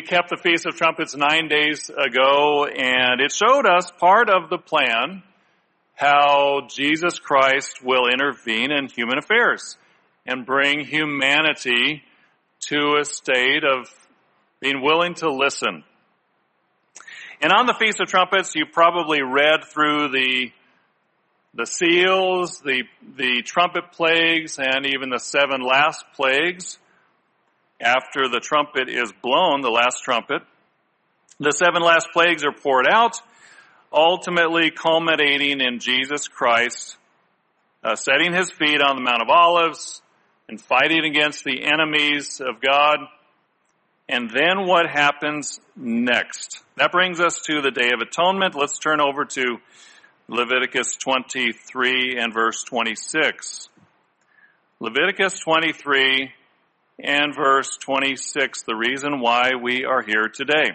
kept the Feast of Trumpets 9 days ago, and it showed us part of the plan, how Jesus Christ will intervene in human affairs and bring humanity to a state of being willing to listen. And on the Feast of Trumpets, you probably read through the seals, the trumpet plagues, and even the 7 last plagues. After the trumpet is blown, the last trumpet, the 7 last plagues are poured out, ultimately culminating in Jesus Christ setting his feet on the Mount of Olives and fighting against the enemies of God. And then what happens next? That brings us to the Day of Atonement. Let's turn over to Leviticus 23 and verse 26. Leviticus 23 and verse 26, the reason why we are here today.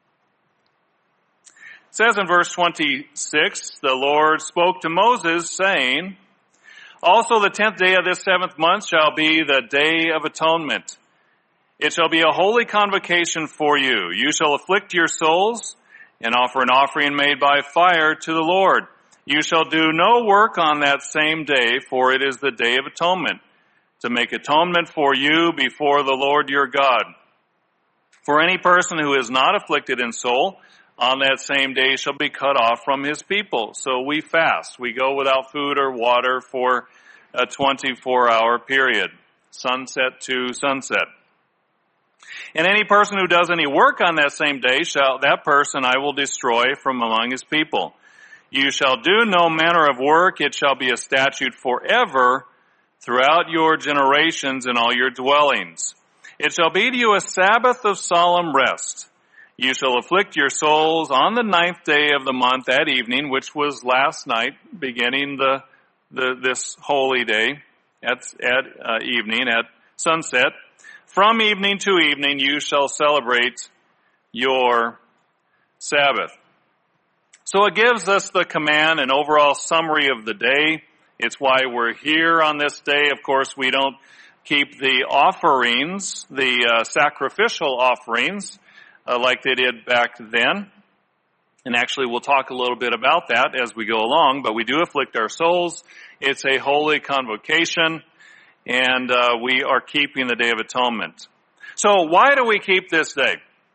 It says in verse 26, the Lord spoke to Moses, saying, "Also the 10th day of this 7th month shall be the Day of Atonement. It shall be a holy convocation for you. You shall afflict your souls and offer an offering made by fire to the Lord. You shall do no work on that same day, for it is the Day of Atonement, to make atonement for you before the Lord your God. For any person who is not afflicted in soul on that same day shall be cut off from his people." So we fast. We go without food or water for a 24-hour period, sunset to sunset. "And any person who does any work on that same day, that person I will destroy from among his people. You shall do no manner of work. It shall be a statute forever throughout your generations in all your dwellings. It shall be to you a Sabbath of solemn rest. You shall afflict your souls on the 9th day of the month at evening," which was last night, beginning this holy day at evening, at sunset. "From evening to evening you shall celebrate your Sabbath." So it gives us the command, an overall summary of the day. It's why we're here on this day. Of course, we don't keep the offerings, the sacrificial offerings, like they did back then. And actually, we'll talk a little bit about that as we go along, but we do afflict our souls. It's a holy convocation, and we are keeping the Day of Atonement. So why do we keep this day?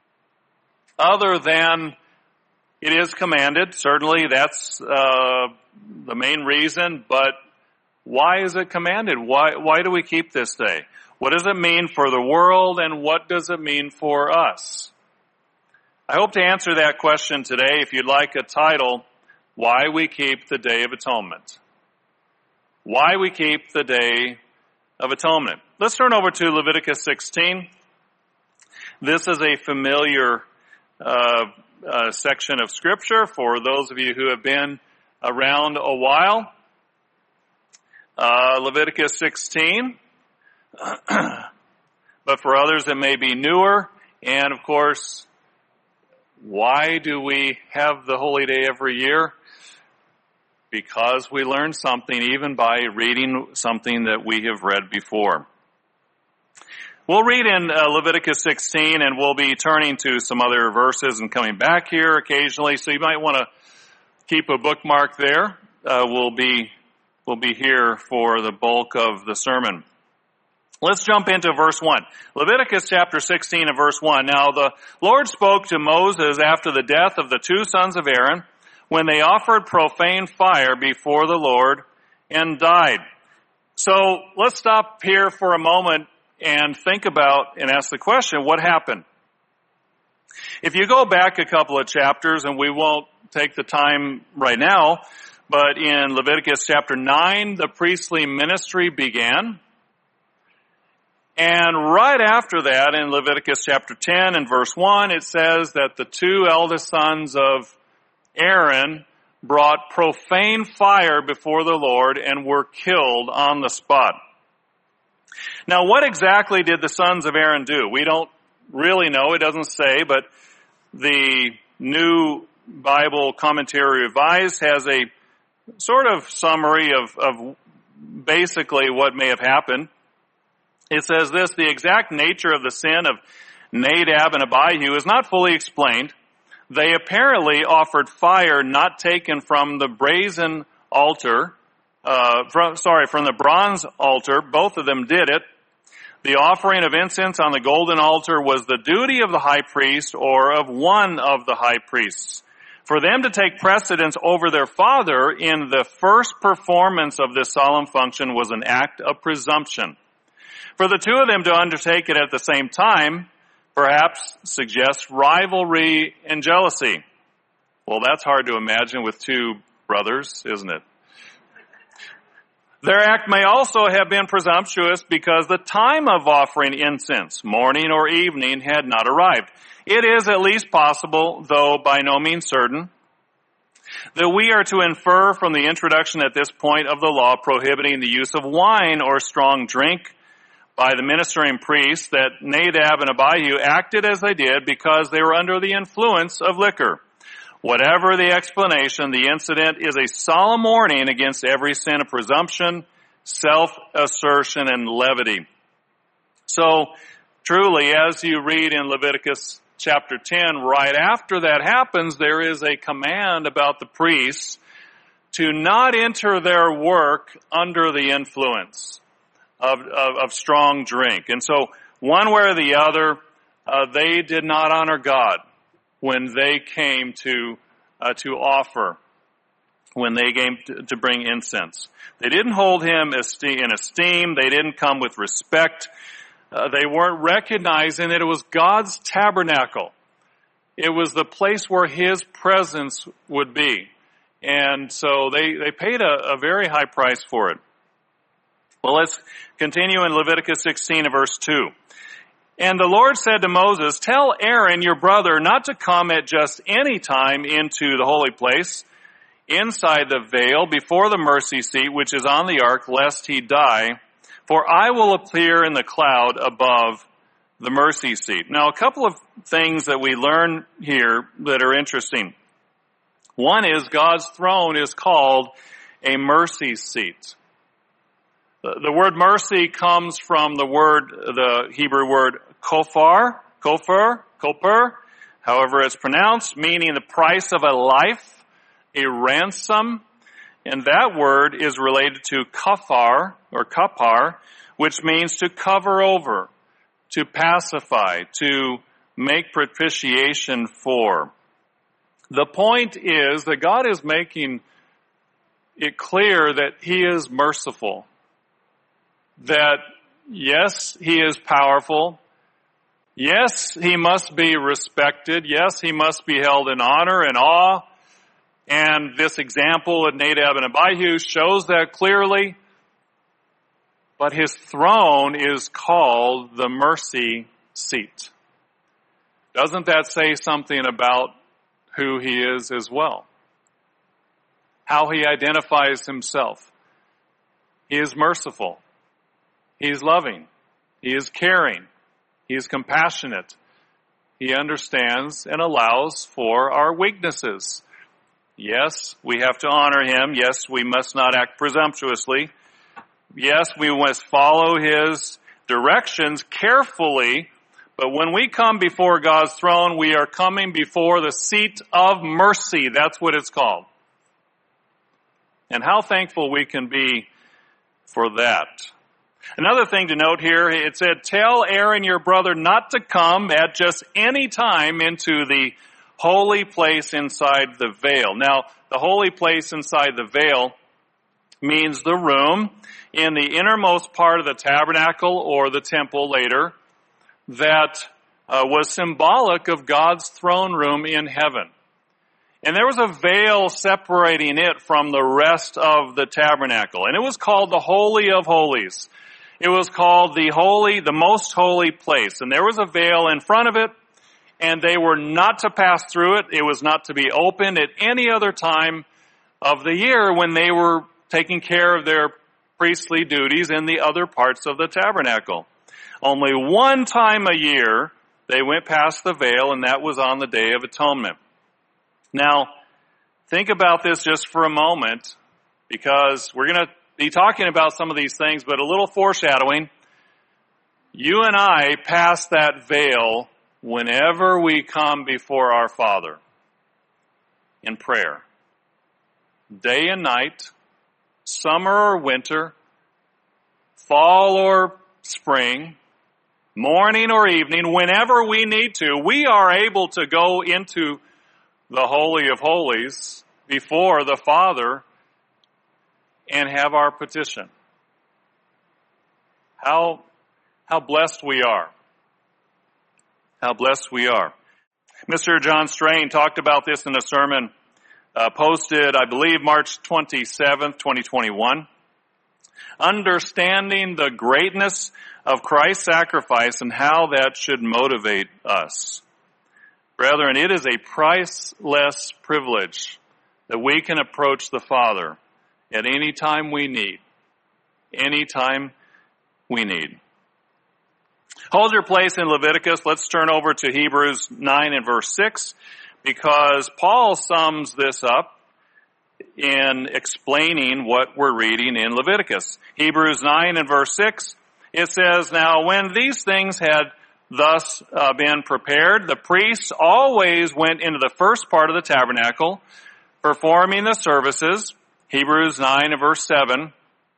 Other than it is commanded, certainly that's the main reason, but why is it commanded? Why do we keep this day? What does it mean for the world, and what does it mean for us? I hope to answer that question today. If you'd like a title, Why We Keep the Day of Atonement. Why we keep the Day of Atonement. Let's turn over to Leviticus 16. This is a familiar section of Scripture for those of you who have been around a while. Leviticus 16. But for others it may be newer. And of course, why do we have the holy day every year? Because we learn something even by reading something that we have read before. We'll read in Leviticus 16, and we'll be turning to some other verses and coming back here occasionally, so you might want to keep a bookmark there. We'll be here for the bulk of the sermon. Let's jump into verse 1. Leviticus chapter 16 and verse 1. "Now the Lord spoke to Moses after the death of the 2 sons of Aaron, when they offered profane fire before the Lord and died." So let's stop here for a moment and think about and ask the question, what happened? If you go back a couple of chapters, and we won't take the time right now, but in Leviticus chapter 9, the priestly ministry began. And right after that, in Leviticus chapter 10 and verse 1, it says that the 2 eldest sons of Aaron brought profane fire before the Lord and were killed on the spot. Now, what exactly did the sons of Aaron do? We don't really know. It doesn't say, but the New Bible Commentary Revised has a sort of summary of basically what may have happened. It says this: "The exact nature of the sin of Nadab and Abihu is not fully explained. They apparently offered fire not taken from the brazen altar, from the bronze altar. Both of them did it. The offering of incense on the golden altar was the duty of the high priest or of one of the high priests. For them to take precedence over their father in the first performance of this solemn function was an act of presumption. For the two of them to undertake it at the same time perhaps suggests rivalry and jealousy. Well, that's hard to imagine with two brothers, isn't it? Their act may also have been presumptuous because the time of offering incense, morning or evening, had not arrived. It is at least possible, though by no means certain, that we are to infer from the introduction at this point of the law prohibiting the use of wine or strong drink by the ministering priests that Nadab and Abihu acted as they did because they were under the influence of liquor. Whatever the explanation, the incident is a solemn warning against every sin of presumption, self-assertion, and levity. So, truly, as you read in Leviticus chapter 10, right after that happens, there is a command about the priests to not enter their work under the influence of strong drink. And so, one way or the other, they did not honor God when they came to offer, when they came to bring incense. They didn't hold him in esteem. They didn't come with respect. They weren't recognizing that it was God's tabernacle. It was the place where his presence would be. And so they paid a very high price for it. Well, let's continue in Leviticus 16 verse 2. And the Lord said to Moses, tell Aaron your brother not to come at just any time into the holy place, inside the veil, before the mercy seat, which is on the ark, lest he die. For I will appear in the cloud above the mercy seat. Now, a couple of things that we learn here that are interesting. One is God's throne is called a mercy seat. The word mercy comes from the Hebrew word kofar, however it's pronounced, meaning the price of a life, a ransom. And that word is related to kafar, or kapar, which means to cover over, to pacify, to make propitiation for. The point is that God is making it clear that he is merciful. That, yes, he is powerful. Yes, he must be respected. Yes, he must be held in honor and awe. And this example of Nadab and Abihu shows that clearly. But his throne is called the mercy seat. Doesn't that say something about who he is as well? How he identifies himself. He is merciful. He is loving. He is caring. He is compassionate. He understands and allows for our weaknesses. Yes, we have to honor him. Yes, we must not act presumptuously. Yes, we must follow his directions carefully. But when we come before God's throne, we are coming before the seat of mercy. That's what it's called. And how thankful we can be for that. Another thing to note here, it said, tell Aaron your brother not to come at just any time into the holy place inside the veil. Now, the holy place inside the veil means the room in the innermost part of the tabernacle or the temple later that was symbolic of God's throne room in heaven. And there was a veil separating it from the rest of the tabernacle. And it was called the Holy of Holies. It was called the most holy place. And there was a veil in front of it, and they were not to pass through it. It was not to be opened at any other time of the year when they were taking care of their priestly duties in the other parts of the tabernacle. Only one time a year they went past the veil, and that was on the Day of Atonement. Now, think about this just for a moment, because we're going to be talking about some of these things, but a little foreshadowing. You and I pass that veil whenever we come before our Father in prayer, day and night, summer or winter, fall or spring, morning or evening, whenever we need to, we are able to go into the Holy of Holies before the Father and have our petition. How blessed we are. How blessed we are. Mr. John Strain talked about this in a sermon posted, I believe, March 27th, 2021. Understanding the greatness of Christ's sacrifice and how that should motivate us. Brethren, it is a priceless privilege that we can approach the Father at any time we need. Any time we need. Hold your place in Leviticus. Let's turn over to Hebrews 9 and verse 6, because Paul sums this up in explaining what we're reading in Leviticus. Hebrews 9 and verse 6, it says, "Now when these things had thus been prepared, the priests always went into the first part of the tabernacle, performing the services." Hebrews 9 and verse 7.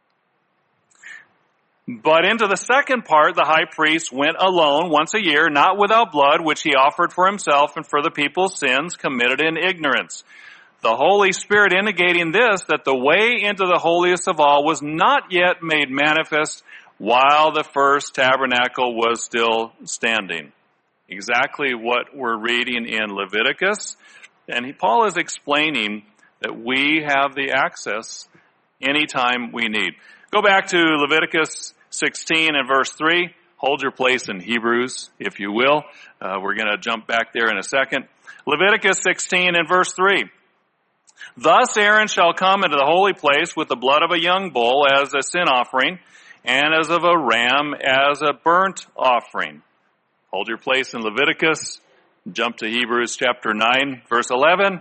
"But into the second part, the high priest went alone once a year, not without blood, which he offered for himself and for the people's sins committed in ignorance. The Holy Spirit indicating this, that the way into the holiest of all was not yet made manifest while the first tabernacle was still standing." Exactly what we're reading in Leviticus. And Paul is explaining that we have the access anytime we need. Go back to Leviticus 16 and verse 3. Hold your place in Hebrews, if you will. We're going to jump back there in a second. Leviticus 16 and verse 3. "Thus Aaron shall come into the holy place with the blood of a young bull as a sin offering, and as of a ram as a burnt offering." Hold your place in Leviticus. Jump to Hebrews chapter 9, verse 11.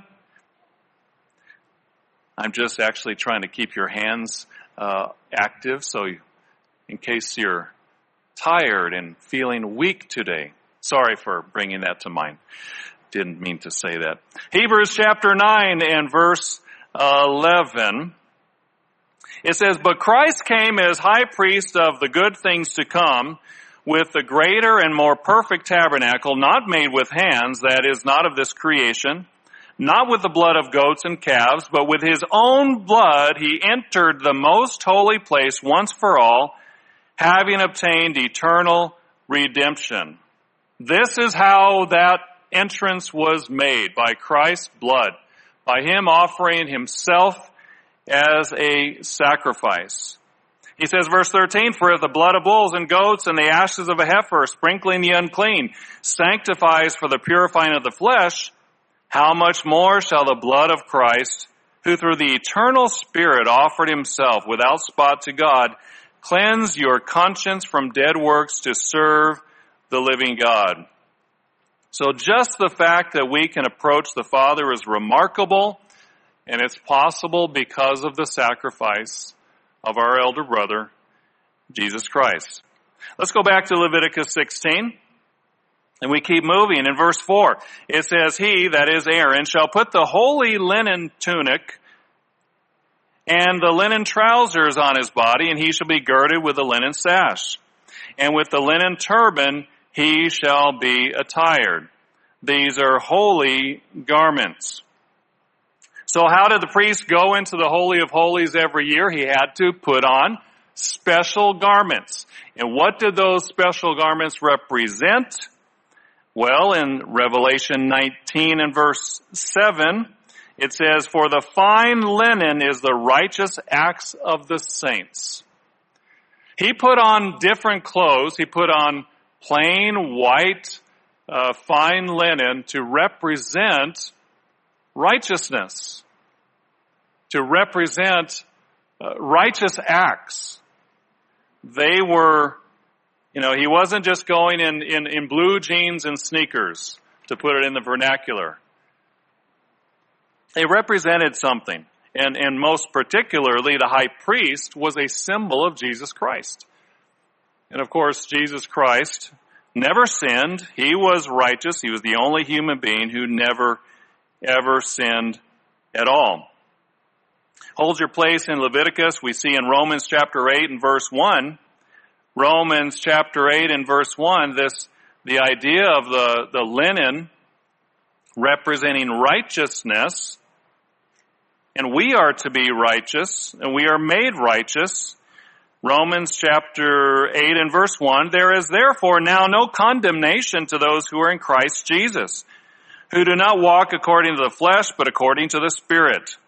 I'm just actually trying to keep your hands active, so in case you're tired and feeling weak today. Sorry for bringing that to mind. Didn't mean to say that. Hebrews chapter 9 and verse 11. It says, "But Christ came as high priest of the good things to come, with the greater and more perfect tabernacle, not made with hands, that is, not of this creation, not with the blood of goats and calves, but with his own blood he entered the most holy place once for all, having obtained eternal redemption." This is how that entrance was made, by Christ's blood, by him offering himself as a sacrifice. He says, verse 13, "For if the blood of bulls and goats and the ashes of a heifer, sprinkling the unclean, sanctifies for the purifying of the flesh, how much more shall the blood of Christ, who through the eternal Spirit offered himself without spot to God, cleanse your conscience from dead works to serve the living God." So just the fact that we can approach the Father is remarkable, and it's possible because of the sacrifice of our elder brother, Jesus Christ. Let's go back to Leviticus 16. And we keep moving. In verse 4, it says, "He," that is Aaron, "shall put the holy linen tunic and the linen trousers on his body, and he shall be girded with a linen sash. And with the linen turban he shall be attired." These are holy garments. So how did the priest go into the Holy of Holies every year? He had to put on special garments. And what did those special garments represent? Well, in Revelation 19 and verse 7, it says, "For the fine linen is the righteous acts of the saints." He put on different clothes. He put on plain white, fine linen to represent righteousness, to represent righteous acts. They were, he wasn't just going in blue jeans and sneakers, to put it in the vernacular. They represented something. And most particularly, the high priest was a symbol of Jesus Christ. And of course, Jesus Christ never sinned. He was righteous. He was the only human being who never, ever sinned at all. Hold your place in Leviticus. We see in Romans chapter 8 and verse 1, Romans chapter 8 and verse 1, the idea of the linen representing righteousness, and we are to be righteous, and we are made righteous. Romans chapter 8 and verse 1, there is therefore now no condemnation to those who are in Christ Jesus, who do not walk according to the flesh, but according to the Spirit.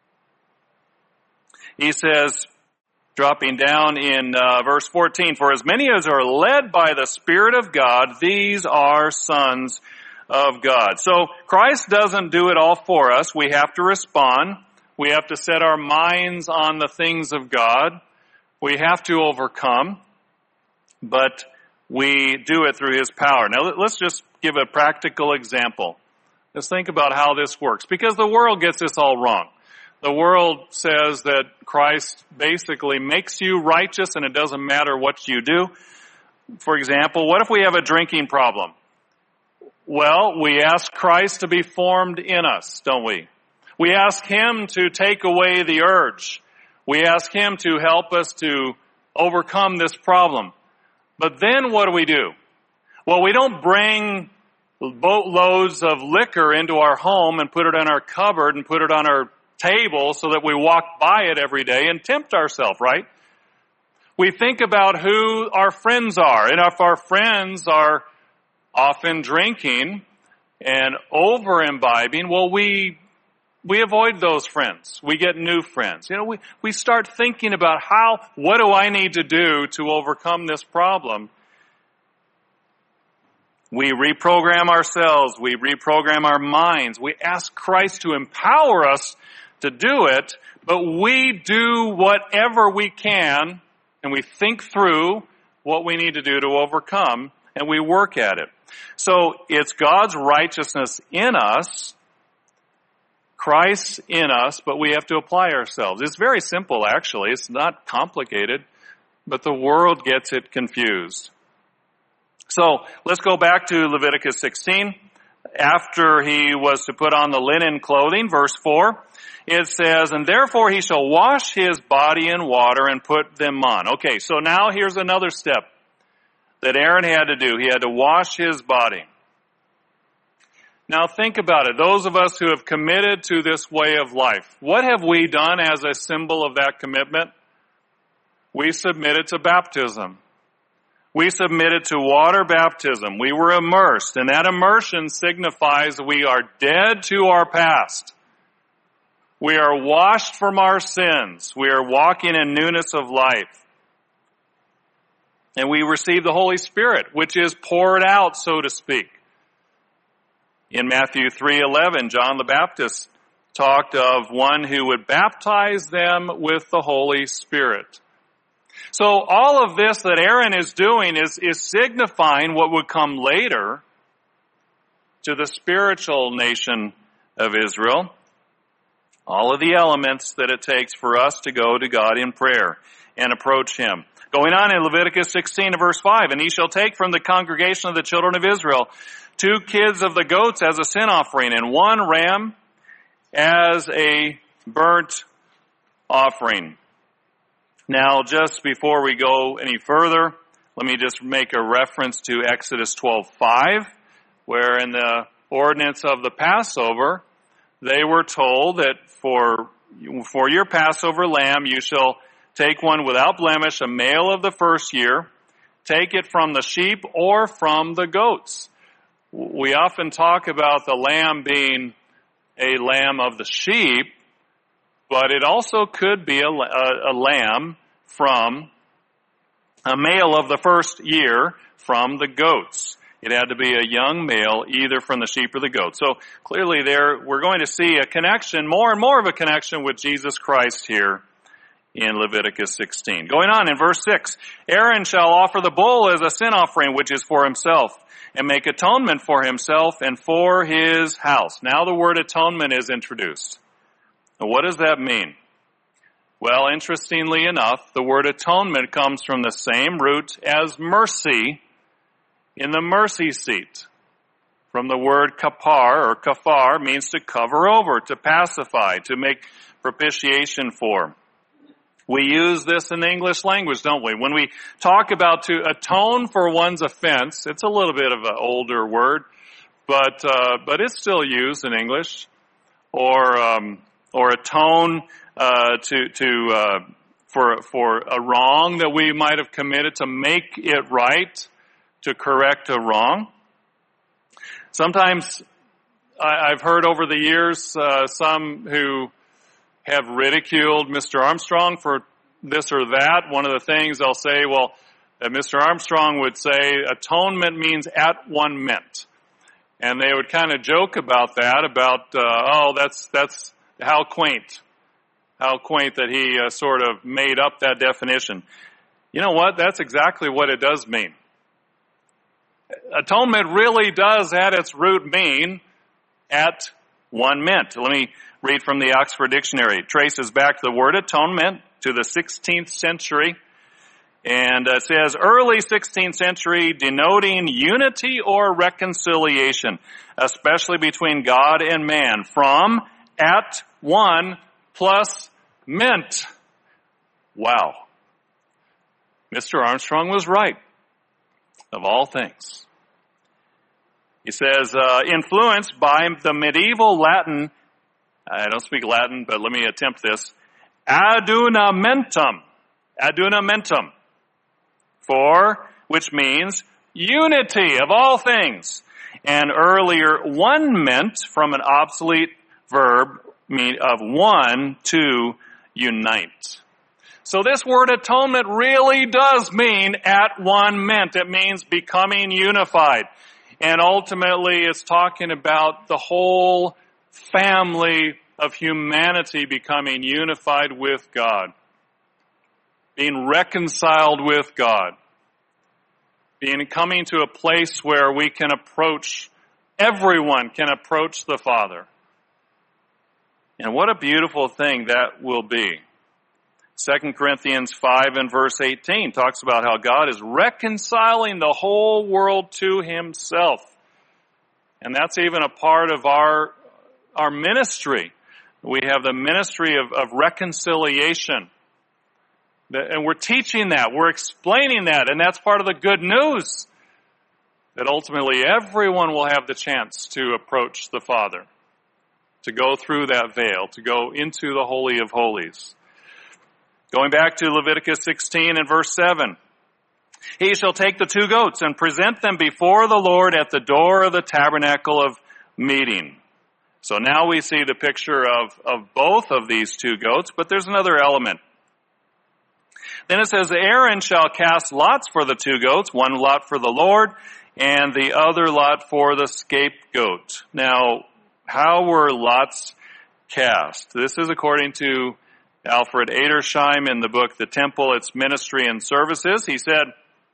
He says, dropping down in verse 14, for as many as are led by the Spirit of God, these are sons of God. So Christ doesn't do it all for us. We have to respond. We have to set our minds on the things of God. We have to overcome, but we do it through His power. Now let's just give a practical example. Let's think about how this works, because the world gets this all wrong. The world says that Christ basically makes you righteous and it doesn't matter what you do. For example, what if we have a drinking problem? Well, we ask Christ to be formed in us, don't we? We ask Him to take away the urge. We ask Him to help us to overcome this problem. But then what do? Well, we don't bring boatloads of liquor into our home and put it in our cupboard and put it on our table so that we walk by it every day and tempt ourselves, right? We think about who our friends are, and if our friends are often drinking and over-imbibing, well, we avoid those friends. We get new friends. We start thinking about what do I need to do to overcome this problem? We reprogram ourselves. We reprogram our minds. We ask Christ to empower us to do it, but we do whatever we can, and we think through what we need to do to overcome, and we work at it. So it's God's righteousness in us, Christ in us, but we have to apply ourselves. It's very simple, actually. It's not complicated, but the world gets it confused. So let's go back to Leviticus 16. After he was to put on the linen clothing, verse 4, it says, and therefore he shall wash his body in water and put them on. Okay, so now here's another step that Aaron had to do. He had to wash his body. Now think about it. Those of us who have committed to this way of life, what have we done as a symbol of that commitment? We submitted to baptism. We submitted to water baptism. We were immersed, and that immersion signifies we are dead to our past. We are washed from our sins. We are walking in newness of life. And we receive the Holy Spirit, which is poured out, so to speak. In Matthew 3:11, John the Baptist talked of one who would baptize them with the Holy Spirit. So all of this that Aaron is doing is signifying what would come later to the spiritual nation of Israel. All of the elements that it takes for us to go to God in prayer and approach Him. Going on in Leviticus 16 verse 5, and he shall take from the congregation of the children of Israel 2 kids of the goats as a sin offering, and 1 ram as a burnt offering. Now, just before we go any further, let me just make a reference to Exodus 12:5, where in the ordinance of the Passover, they were told that for your Passover lamb, you shall take one without blemish, a male of the first year. Take it from the sheep or from the goats. We often talk about the lamb being a lamb of the sheep, but it also could be a lamb from a male of the first year from the goats. It had to be a young male, either from the sheep or the goat. So clearly there, we're going to see a connection, more and more of a connection with Jesus Christ here in Leviticus 16. Going on in verse 6, Aaron shall offer the bull as a sin offering, which is for himself, and make atonement for himself and for his house. Now the word atonement is introduced. Now what does that mean? Well, interestingly enough, the word atonement comes from the same root as mercy in the mercy seat. From the word kapar or kafar means to cover over, to pacify, to make propitiation for. We use this in the English language, don't we? When we talk about to atone for one's offense, it's a little bit of an older word, but it's still used in English. Or atone for a wrong that we might have committed, to make it right, to correct a wrong. Sometimes I've heard over the years some who have ridiculed Mr. Armstrong for this or that. One of the things they'll say, well, Mr. Armstrong would say atonement means at one meant. And they would kind of joke about that, that's how quaint that he sort of made up that definition. You know what? That's exactly what it does mean. Atonement really does at its root mean at one meant. Let me read from the Oxford Dictionary. It traces back the word atonement to the 16th century. And it says, early 16th century, denoting unity or reconciliation, especially between God and man, from at one plus meant. Wow. Mr. Armstrong was right, of all things. He says, influenced by the medieval Latin, I don't speak Latin, but let me attempt this, adunamentum, which means unity of all things. And earlier, one meant from an obsolete verb of one, to unite. So this word atonement really does mean at one meant. It means becoming unified. And ultimately, it's talking about the whole family of humanity becoming unified with God. Being reconciled with God. Coming to a place where we can everyone can approach the Father. And what a beautiful thing that will be. 2 Corinthians 5 and verse 18 talks about how God is reconciling the whole world to himself. And that's even a part of our ministry. We have the ministry of reconciliation. And we're teaching that, we're explaining that, and that's part of the good news. That ultimately everyone will have the chance to approach the Father. To go through that veil, to go into the Holy of Holies. Going back to Leviticus 16 and verse 7. He shall take the 2 goats and present them before the Lord at the door of the tabernacle of meeting. So now we see the picture of both of these 2 goats, but there's another element. Then it says, Aaron shall cast lots for the 2 goats, one lot for the Lord, and the other lot for the scapegoat. Now, how were lots cast? This is according to Alfred Edersheim in the book The Temple, Its Ministry and Services. He said,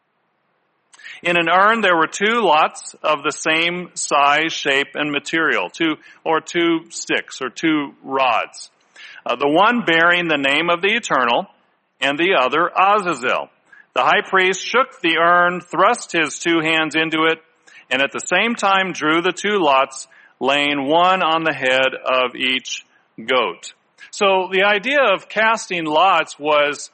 in an urn there were 2 lots of the same size, shape, and material, 2 sticks or 2 rods. The one bearing the name of the Eternal, and the other Azazel. The high priest shook the urn, thrust his 2 hands into it, and at the same time drew the 2 lots, laying one on the head of each goat. So the idea of casting lots was,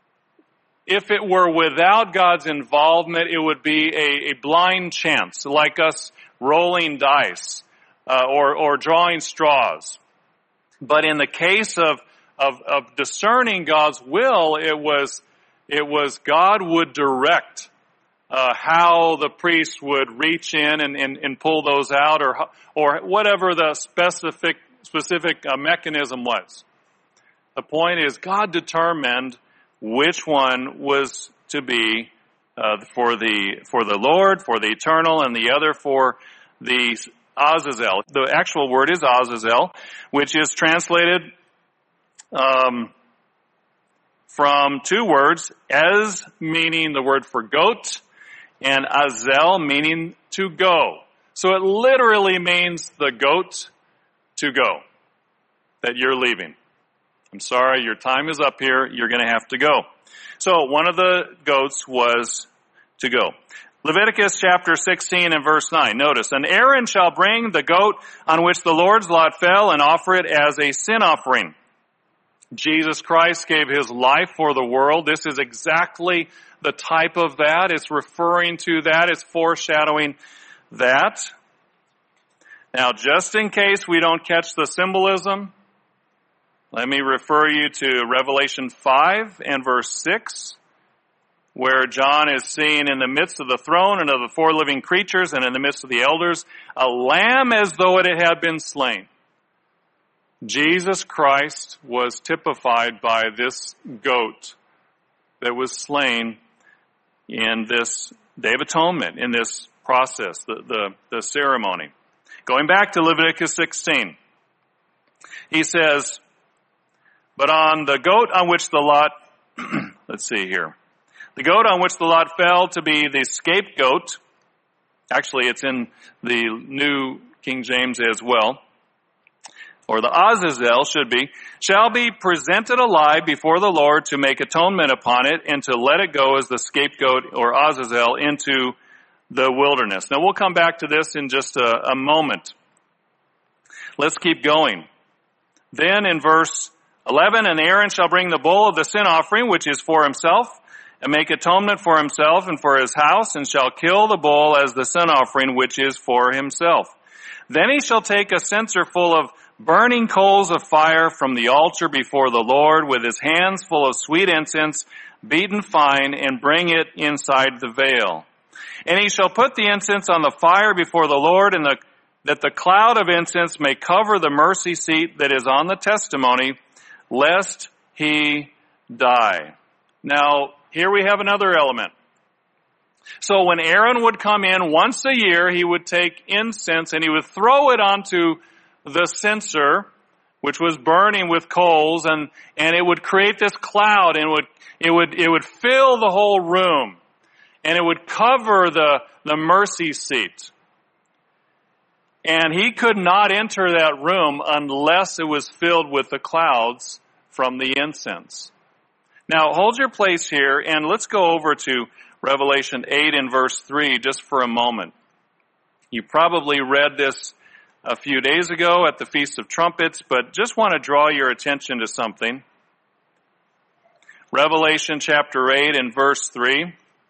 if it were without God's involvement, it would be a blind chance, like us rolling dice or drawing straws. But in the case of discerning God's will, it was God would direct how the priest would reach in and pull those out, or whatever the specific mechanism was. The point is, God determined which one was to be for the Lord, for the Eternal, and the other for the Azazel. The actual word is Azazel, which is translated from 2 words, ez meaning the word for goat, and azel meaning to go. So it literally means the goat to go, that you're leaving. I'm sorry, your time is up here, you're going to have to go. So one of the goats was to go. Leviticus chapter 16 and verse 9. Notice, and Aaron shall bring the goat on which the Lord's lot fell and offer it as a sin offering. Jesus Christ gave his life for the world. This is exactly the type of that. It's referring to that. It's foreshadowing that. Now, just in case we don't catch the symbolism, let me refer you to Revelation 5 and verse 6, where John is seeing in the midst of the throne and of the four living creatures and in the midst of the elders, a lamb as though it had been slain. Jesus Christ was typified by this goat that was slain in this Day of Atonement, in this process, the ceremony. Going back to Leviticus 16, he says, but on the goat on which the lot, let's see here, the goat on which the lot fell to be the scapegoat, actually it's in the New King James as well, or the Azazel should be, shall be presented alive before the Lord to make atonement upon it and to let it go as the scapegoat or Azazel into the wilderness. Now we'll come back to this in just a moment. Let's keep going. Then in verse 11, and Aaron shall bring the bull of the sin offering, which is for himself, and make atonement for himself and for his house, and shall kill the bull as the sin offering, which is for himself. Then he shall take a censer full of burning coals of fire from the altar before the Lord with his hands full of sweet incense, beaten fine, and bring it inside the veil. And he shall put the incense on the fire before the Lord, and that the cloud of incense may cover the mercy seat that is on the testimony, lest he die. Now, here we have another element. So when Aaron would come in once a year, he would take incense and he would throw it onto the censer, which was burning with coals, and it would create this cloud, and it would fill the whole room, and it would cover the mercy seat. And he could not enter that room unless it was filled with the clouds from the incense. Now, hold your place here, and let's go over to Revelation 8 and verse 3 just for a moment. You probably read this a few days ago at the Feast of Trumpets, but just want to draw your attention to something. Revelation chapter 8 and verse 3.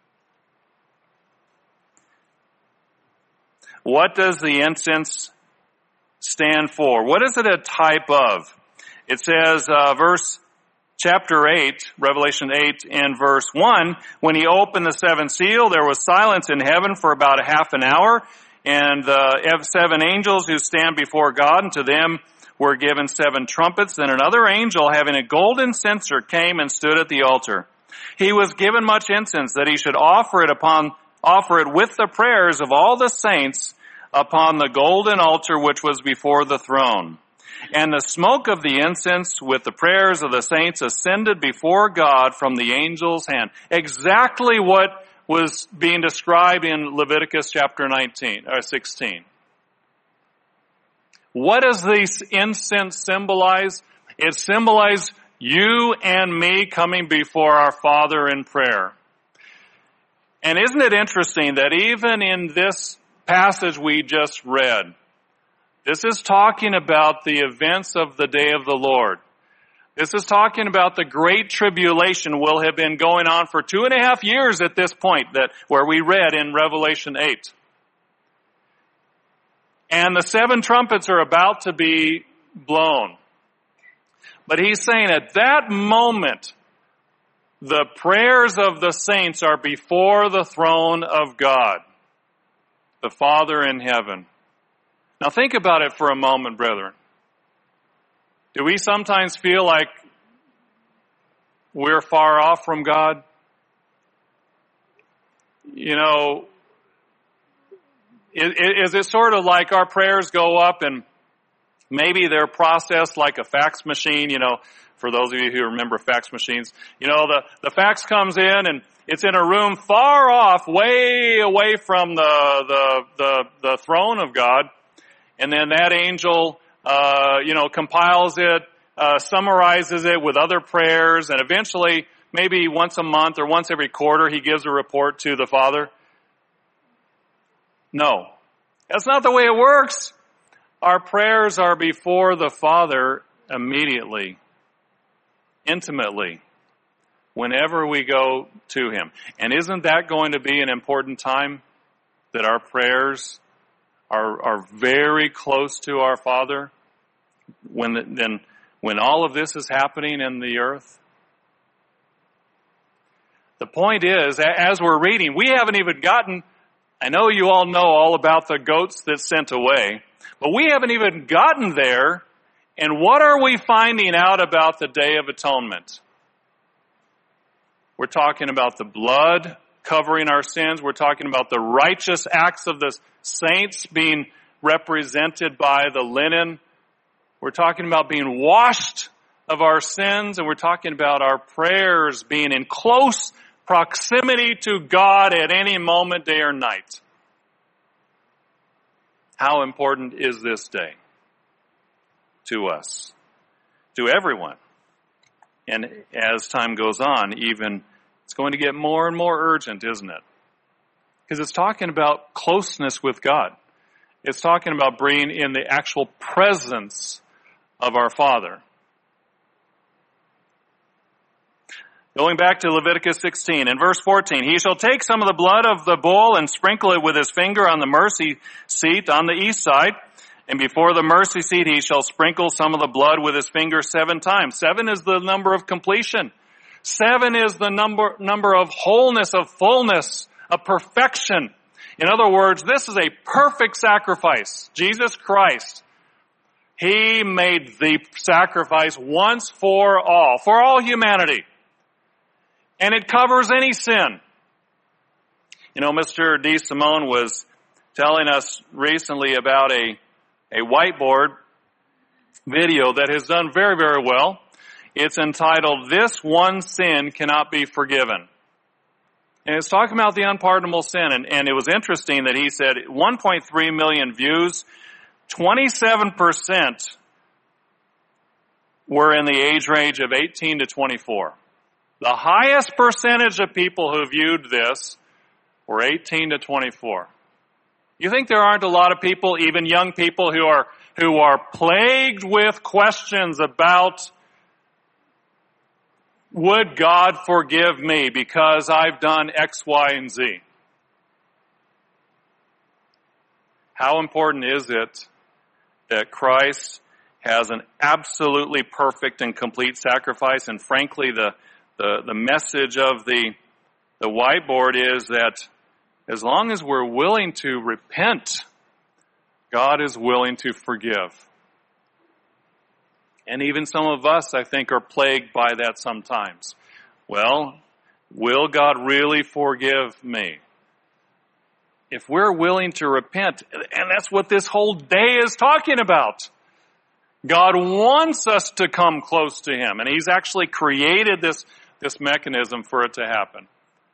What does the incense stand for? What is it a type of? It says, chapter 8, Revelation 8 and verse 1, when he opened the seventh seal, there was silence in heaven for about a half an hour, and the 7 angels who stand before God, and to them were given 7 trumpets. Then another angel, having a golden censer, came and stood at the altar. He was given much incense, that he should offer it with the prayers of all the saints upon the golden altar which was before the throne. And the smoke of the incense with the prayers of the saints ascended before God from the angel's hand. Exactly what was being described in Leviticus chapter 16. What does this incense symbolize? It symbolizes you and me coming before our Father in prayer. And isn't it interesting that even in this passage we just read, this is talking about the events of the day of the Lord. This is talking about the great tribulation will have been going on for 2.5 years at this point, where we read in Revelation 8. And the 7 trumpets are about to be blown. But he's saying at that moment, the prayers of the saints are before the throne of God, the Father in heaven. Now think about it for a moment, brethren. Do we sometimes feel like we're far off from God? You know, is it sort of like our prayers go up and maybe they're processed like a fax machine, you know, for those of you who remember fax machines. You know, the fax comes in and it's in a room far off, way away from the throne of God. And then that angel, compiles it, summarizes it with other prayers, and eventually, maybe once a month or once every quarter, he gives a report to the Father. No. That's not the way it works. Our prayers are before the Father immediately, intimately, whenever we go to Him. And isn't that going to be an important time that our prayers are very close to our Father when all of this is happening in the earth? The point is, as we're reading, we haven't even gotten, I know you all know all about the goats that sent away, but we haven't even gotten there. And what are we finding out about the Day of Atonement? We're talking about the blood covering our sins. We're talking about the righteous acts of the saints being represented by the linen. We're talking about being washed of our sins, and we're talking about our prayers being in close proximity to God at any moment, day or night. How important is this day to us, to everyone? And as time goes on, even it's going to get more and more urgent, isn't it? Because it's talking about closeness with God. It's talking about being in the actual presence of our Father. Going back to Leviticus 16, in verse 14, he shall take some of the blood of the bull and sprinkle it with his finger on the mercy seat on the east side. And before the mercy seat, he shall sprinkle some of the blood with his finger 7 times. 7 is the number of completion. 7 is the number of wholeness, of fullness, of perfection. In other words, this is a perfect sacrifice. Jesus Christ, He made the sacrifice once for all humanity. And it covers any sin. You know, Mr. D. Simone was telling us recently about a whiteboard video that has done very, very well. It's entitled, "This One Sin Cannot Be Forgiven." And it's talking about the unpardonable sin. And it was interesting that he said 1.3 million views, 27% were in the age range of 18 to 24. The highest percentage of people who viewed this were 18 to 24. You think there aren't a lot of people, even young people, who are plagued with questions about, would God forgive me because I've done X, Y, and Z? How important is it that Christ has an absolutely perfect and complete sacrifice? And frankly, the message of the whiteboard is that as long as we're willing to repent, God is willing to forgive. And even some of us, I think, are plagued by that sometimes. Well, will God really forgive me? If we're willing to repent, and that's what this whole day is talking about. God wants us to come close to Him, and He's actually created this mechanism for it to happen.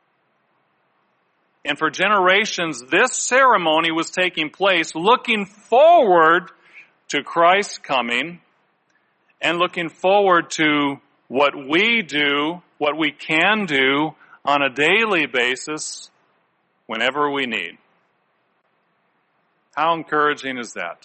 And for generations, this ceremony was taking place looking forward to Christ's coming and looking forward to what we do, what we can do on a daily basis whenever we need. How encouraging is that?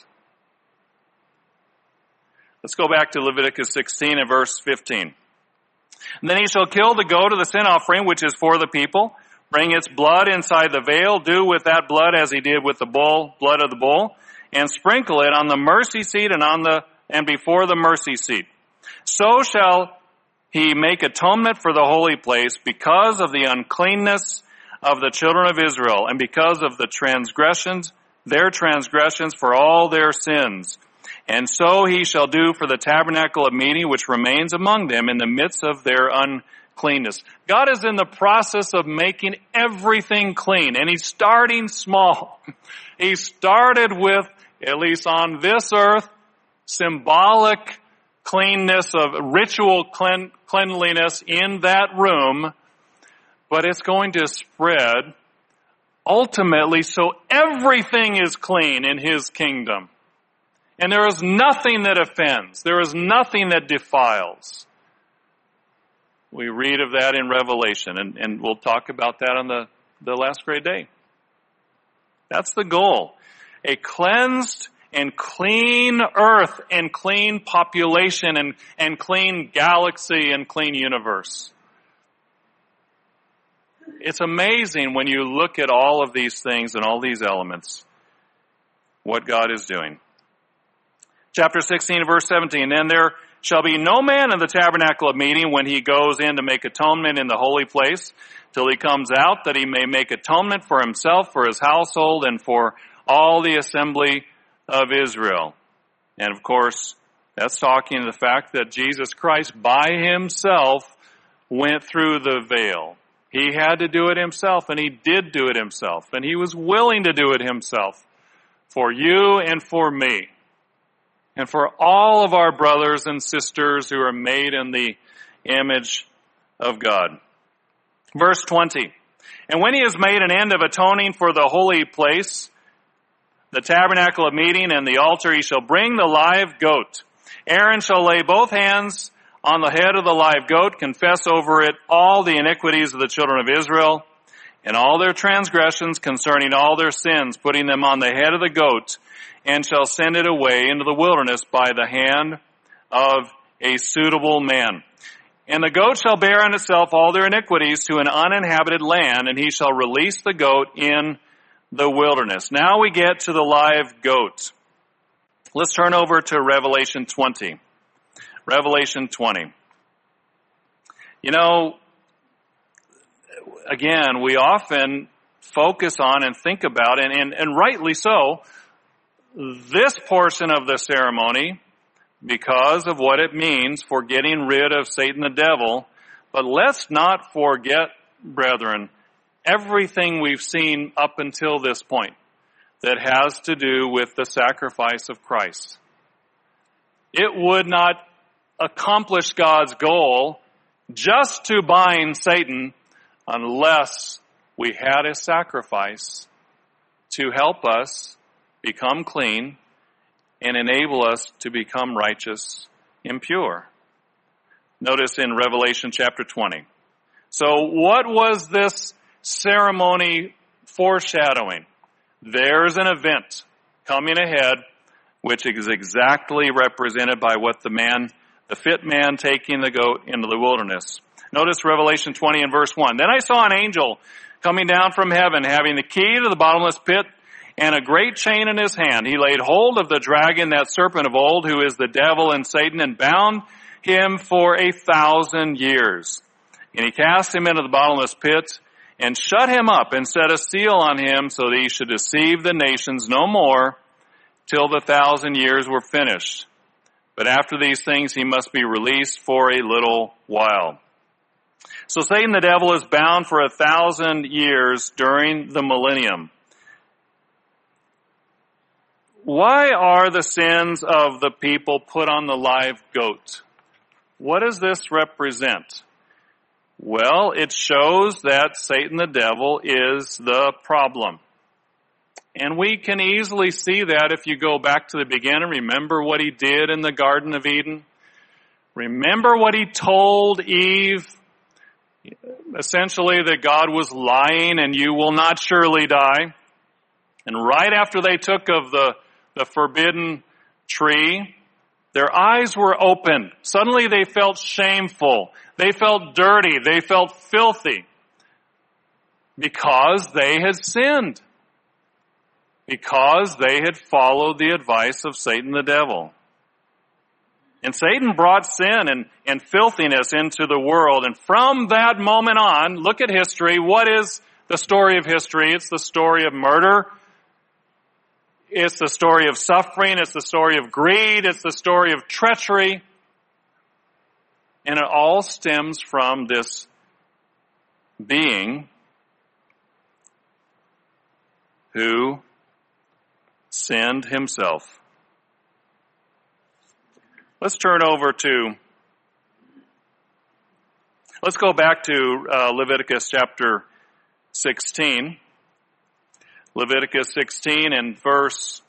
Let's go back to Leviticus 16 and verse 15. And then he shall kill the goat of the sin offering, which is for the people. Bring its blood inside the veil. Do with that blood as he did with the blood of the bull, and sprinkle it on the mercy seat and before the mercy seat. So shall he make atonement for the holy place because of the uncleanness of the children of Israel, and because of their transgressions for all their sins. And so he shall do for the tabernacle of meeting, which remains among them in the midst of their uncleanness. God is in the process of making everything clean, and He's starting small. He started with, at least on this earth, symbolic cleanness of ritual cleanliness in that room, but it's going to spread ultimately so everything is clean in His kingdom. And there is nothing that offends. There is nothing that defiles. We read of that in Revelation, and we'll talk about that on the last great day. That's the goal. A cleansed and clean earth and clean population and clean galaxy and clean universe. It's amazing when you look at all of these things and all these elements, what God is doing. Chapter 16, verse 17, "And there shall be no man in the tabernacle of meeting when he goes in to make atonement in the holy place, till he comes out, that he may make atonement for himself, for his household, and for all the assembly of Israel." And of course, that's talking to the fact that Jesus Christ by himself went through the veil. He had to do it himself, and he did do it himself, and he was willing to do it himself for you and for me, and for all of our brothers and sisters who are made in the image of God. Verse 20, "And when he has made an end of atoning for the holy place, the tabernacle of meeting and the altar, he shall bring the live goat. Aaron shall lay both hands on the head of the live goat, confess over it all the iniquities of the children of Israel, and all their transgressions concerning all their sins, putting them on the head of the goat, and shall send it away into the wilderness by the hand of a suitable man. And the goat shall bear on itself all their iniquities to an uninhabited land, and he shall release the goat in the wilderness." Now we get to the live goat. Let's turn over to Revelation 20. Revelation 20. You know, again, we often focus on and think about, and rightly so, this portion of the ceremony because of what it means for getting rid of Satan the devil. But let's not forget, brethren, everything we've seen up until this point that has to do with the sacrifice of Christ. It would not accomplish God's goal just to bind Satan unless we had a sacrifice to help us become clean and enable us to become righteous and pure. Notice in Revelation chapter 20. So what was this ceremony foreshadowing? There's an event coming ahead which is exactly represented by what the fit man taking the goat into the wilderness. Notice Revelation 20 and verse 1. "Then I saw an angel coming down from heaven, having the key to the bottomless pit and a great chain in his hand. He laid hold of the dragon, that serpent of old, who is the devil and Satan, and bound him for 1,000 years. And he cast him into the bottomless pit and shut him up and set a seal on him so that he should deceive the nations no more till the 1,000 years were finished. But after these things he must be released for a little while." So Satan the devil is bound for 1,000 years during the millennium. Why are the sins of the people put on the live goat? What does this represent? Well, it shows that Satan the devil is the problem. And we can easily see that if you go back to the beginning. Remember what he did in the Garden of Eden? Remember what he told Eve? Essentially that God was lying and you will not surely die. And right after they took of the forbidden tree, their eyes were opened. Suddenly they felt shameful. They felt dirty. They felt filthy because they had sinned. Because they had followed the advice of Satan the devil. And Satan brought sin and filthiness into the world. And from that moment on, look at history. What is the story of history? It's the story of murder. It's the story of suffering. It's the story of greed. It's the story of treachery. And it all stems from this being who sinned himself. Let's go back to Leviticus chapter 16. Leviticus 16 and verse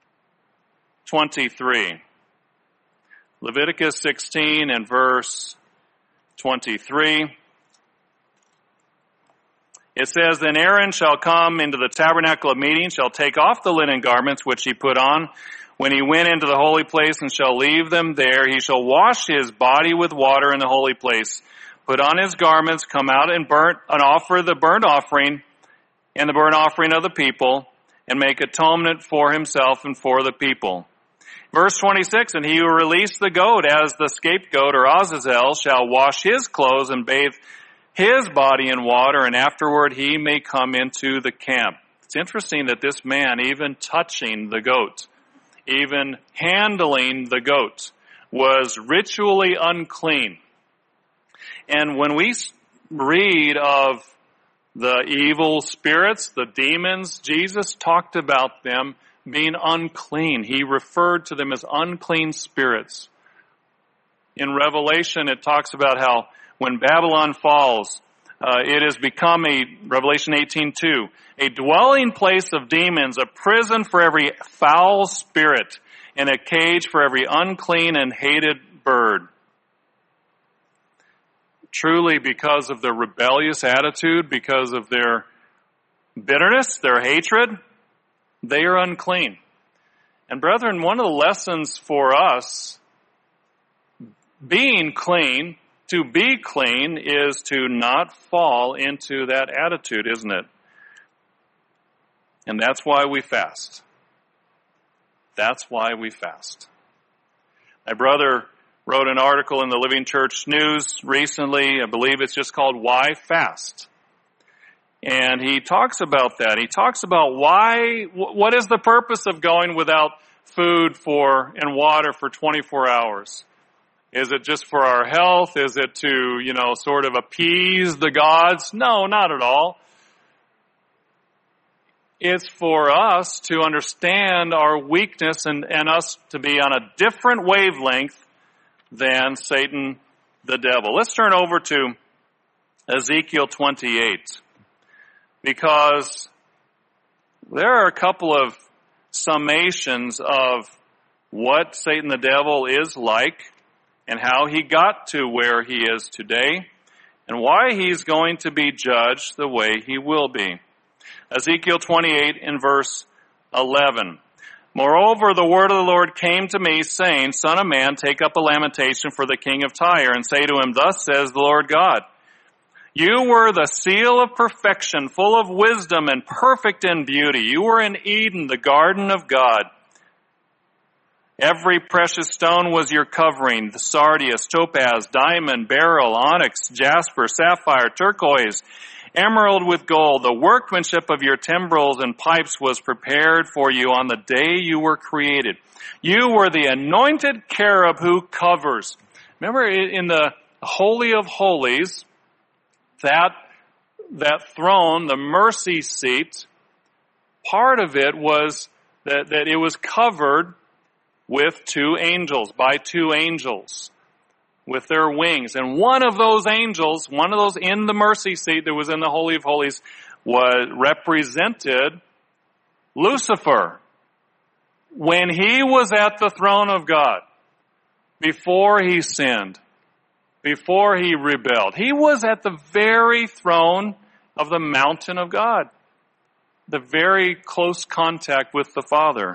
23. Leviticus 16 and verse 23. It says, Then Aaron shall come into the tabernacle of meeting, shall take off the linen garments which he put on when he went into the holy place, and shall leave them there. He shall wash his body with water in the holy place, put on his garments, come out and offer the burnt offering and the burnt offering of the people, and make atonement for himself and for the people. Verse 26, And he who released the goat as the scapegoat, or Azazel, shall wash his clothes and bathe his body in water, and afterward he may come into the camp. It's interesting that this man, even touching the goat, even handling the goat, was ritually unclean. And when we read of the evil spirits, the demons, Jesus talked about them being unclean. He referred to them as unclean spirits. In Revelation, it talks about how when Babylon falls, it has become Revelation 18:2, a dwelling place of demons, a prison for every foul spirit, and a cage for every unclean and hated bird. Truly, because of their rebellious attitude, because of their bitterness, their hatred, they are unclean. And brethren, one of the lessons for us being clean, to be clean, is to not fall into that attitude, isn't it? And that's why we fast. That's why we fast. My brother wrote an article in the Living Church News recently. I believe it's just called Why Fast? And he talks about that. He talks about what is the purpose of going without food and water for 24 hours? Is it just for our health? Is it to, sort of appease the gods? No, not at all. It's for us to understand our weakness and us to be on a different wavelength than Satan, the devil. Let's turn over to Ezekiel 28, because there are a couple of summations of what Satan the devil is like and how he got to where he is today and why he's going to be judged the way he will be. Ezekiel 28 in verse 11. Moreover, the word of the Lord came to me, saying, Son of man, take up a lamentation for the king of Tyre, and say to him, Thus says the Lord God, You were the seal of perfection, full of wisdom and perfect in beauty. You were in Eden, the garden of God. Every precious stone was your covering, the sardius, topaz, diamond, beryl, onyx, jasper, sapphire, turquoise, emerald with gold. The workmanship of your timbrels and pipes was prepared for you on the day you were created. You were the anointed cherub who covers. Remember in the Holy of Holies, that throne, the mercy seat, part of it was that it was covered with by two angels with their wings. And one of those angels, one of those in the mercy seat that was in the Holy of Holies, represented Lucifer. When he was at the throne of God, before he sinned, before he rebelled, he was at the very throne of the mountain of God, the very close contact with the Father.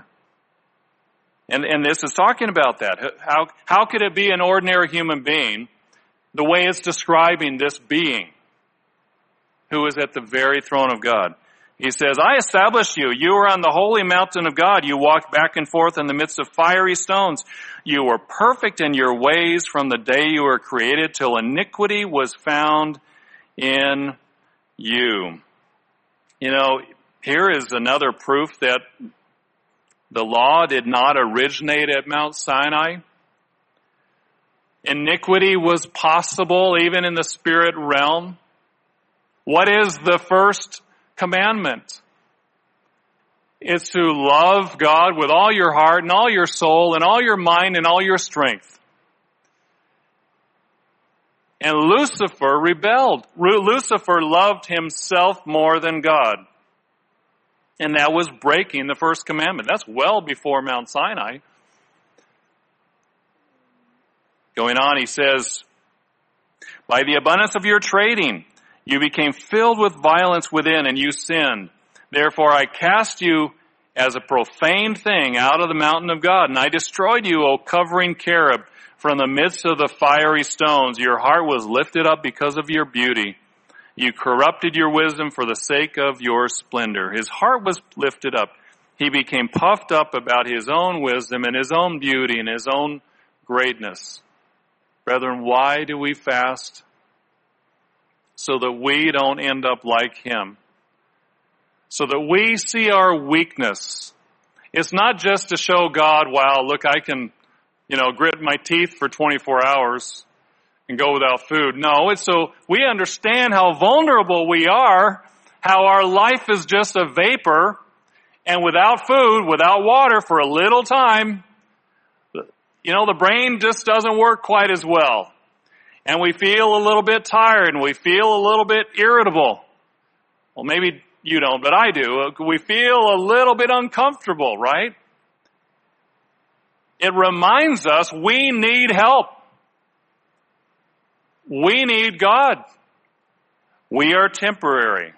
And this is talking about that. How could it be an ordinary human being the way it's describing this being who is at the very throne of God? He says, I established you. You were on the holy mountain of God. You walked back and forth in the midst of fiery stones. You were perfect in your ways from the day you were created till iniquity was found in you. Here is another proof that the law did not originate at Mount Sinai. Iniquity was possible even in the spirit realm. What is the first commandment? It's to love God with all your heart and all your soul and all your mind and all your strength. And Lucifer rebelled. Lucifer loved himself more than God. And that was breaking the first commandment. That's well before Mount Sinai. Going on, he says, by the abundance of your trading, You became filled with violence within, and you sinned. Therefore I cast you as a profane thing out of the mountain of God, and I destroyed you, O covering cherub, from the midst of the fiery stones. Your heart was lifted up because of your beauty. You corrupted your wisdom for the sake of your splendor. His heart was lifted up. He became puffed up about his own wisdom and his own beauty and his own greatness. Brethren, why do we fast? So that we don't end up like him. So that we see our weakness. It's not just to show God, wow, look, I can, grit my teeth for 24 hours and go without food. No, it's so we understand how vulnerable we are, how our life is just a vapor, and without food, without water for a little time, the brain just doesn't work quite as well. And we feel a little bit tired, and we feel a little bit irritable. Well, maybe you don't, but I do. We feel a little bit uncomfortable, right? It reminds us we need help. We need God. We are temporary.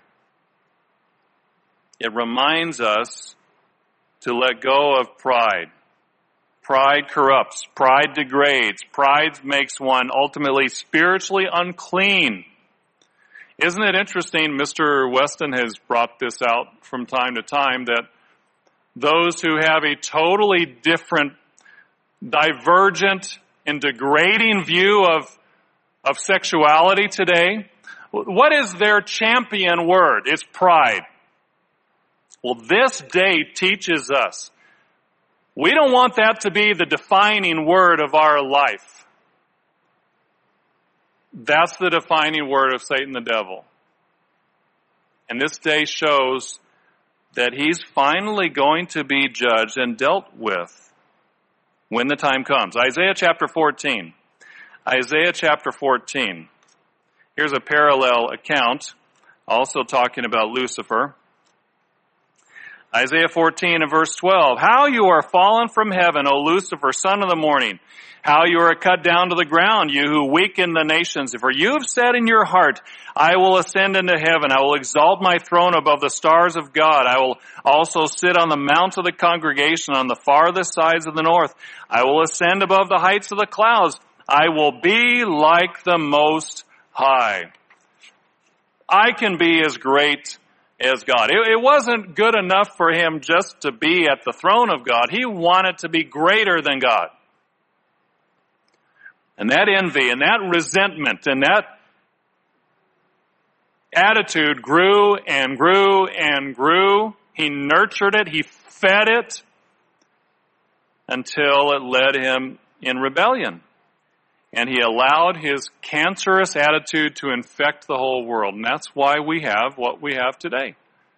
It reminds us to let go of pride. Pride corrupts. Pride degrades. Pride makes one ultimately spiritually unclean. Isn't it interesting, Mr. Weston has brought this out from time to time, that those who have a totally different, divergent, and degrading view of sexuality today, what is their champion word? It's pride. Well, this day teaches us we don't want that to be the defining word of our life. That's the defining word of Satan the devil. And this day shows that he's finally going to be judged and dealt with when the time comes. Isaiah chapter 14. Isaiah chapter 14. Here's a parallel account, also talking about Lucifer. Isaiah 14 and verse 12. How you are fallen from heaven, O Lucifer, son of the morning. How you are cut down to the ground, you who weaken the nations. For you have said in your heart, I will ascend into heaven. I will exalt my throne above the stars of God. I will also sit on the mount of the congregation on the farthest sides of the north. I will ascend above the heights of the clouds. I will be like the Most High. I can be as great as God. It wasn't good enough for him just to be at the throne of God. He wanted to be greater than God. And that envy and that resentment and that attitude grew and grew and grew. He nurtured it. He fed it until it led him in rebellion. And he allowed his cancerous attitude to infect the whole world. And that's why we have what we have today.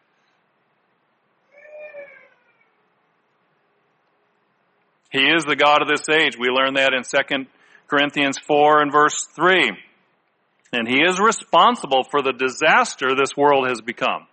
He is the God of this age. We learn that in 2 Corinthians 4 and verse 3. And he is responsible for the disaster this world has become.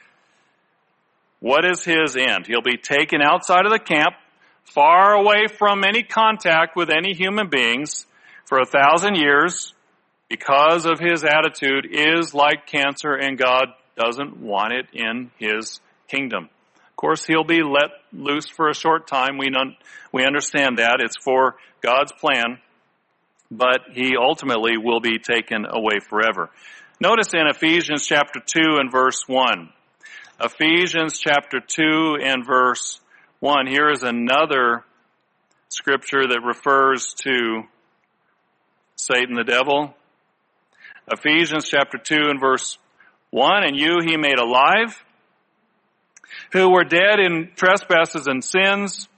What is his end? He'll be taken outside of the camp, far away from any contact with any human beings, for 1,000 years, because of his attitude is like cancer, and God doesn't want it in his kingdom. Of course, he'll be let loose for a short time. We understand that. It's for God's plan, but he ultimately will be taken away forever. Notice in Ephesians chapter 2 and verse 1. Ephesians chapter 2 and verse 1. Here is another scripture that refers to Satan the devil. Ephesians chapter 2 and verse 1, and you he made alive, who were dead in trespasses and sins,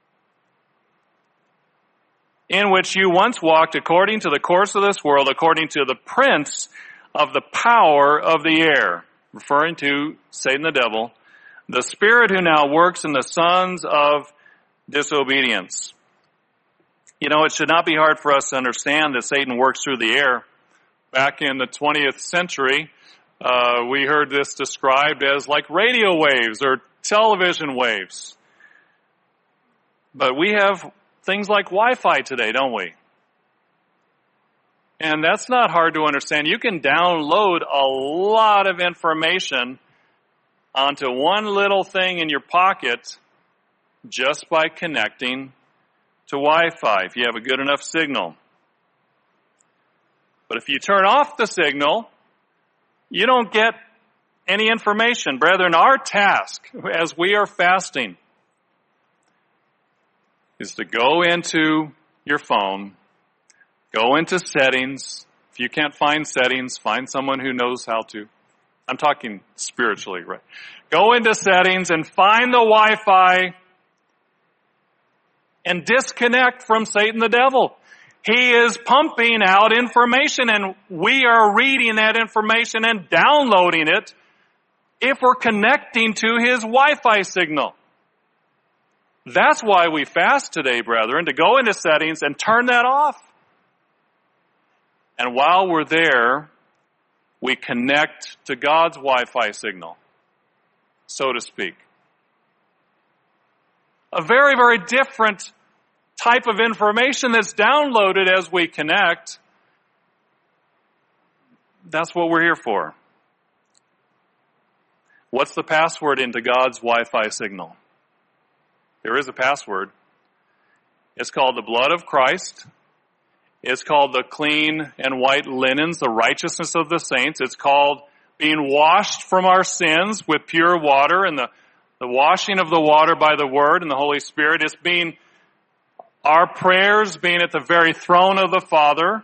in which you once walked according to the course of this world, according to the prince of the power of the air, referring to Satan the devil, the spirit who now works in the sons of disobedience. It should not be hard for us to understand that Satan works through the air. Back in the 20th century, we heard this described as like radio waves or television waves. But we have things like Wi-Fi today, don't we? And that's not hard to understand. You can download a lot of information onto one little thing in your pocket just by connecting to Wi-Fi if you have a good enough signal. But if you turn off the signal, you don't get any information. Brethren, our task as we are fasting is to go into your phone, go into settings. If you can't find settings, find someone who knows how to. I'm talking spiritually, right? Go into settings and find the Wi-Fi and disconnect from Satan the devil. He is pumping out information, and we are reading that information and downloading it if we're connecting to his Wi-Fi signal. That's why we fast today, brethren, to go into settings and turn that off. And while we're there, we connect to God's Wi-Fi signal, so to speak. A very, very different type of information that's downloaded as we connect. That's what we're here for. What's the password into God's Wi-Fi signal? There is a password. It's called the blood of Christ. It's called the clean and white linens, the righteousness of the saints. It's called being washed from our sins with pure water and the washing of the water by the Word and the Holy Spirit. It's being our prayers being at the very throne of the Father.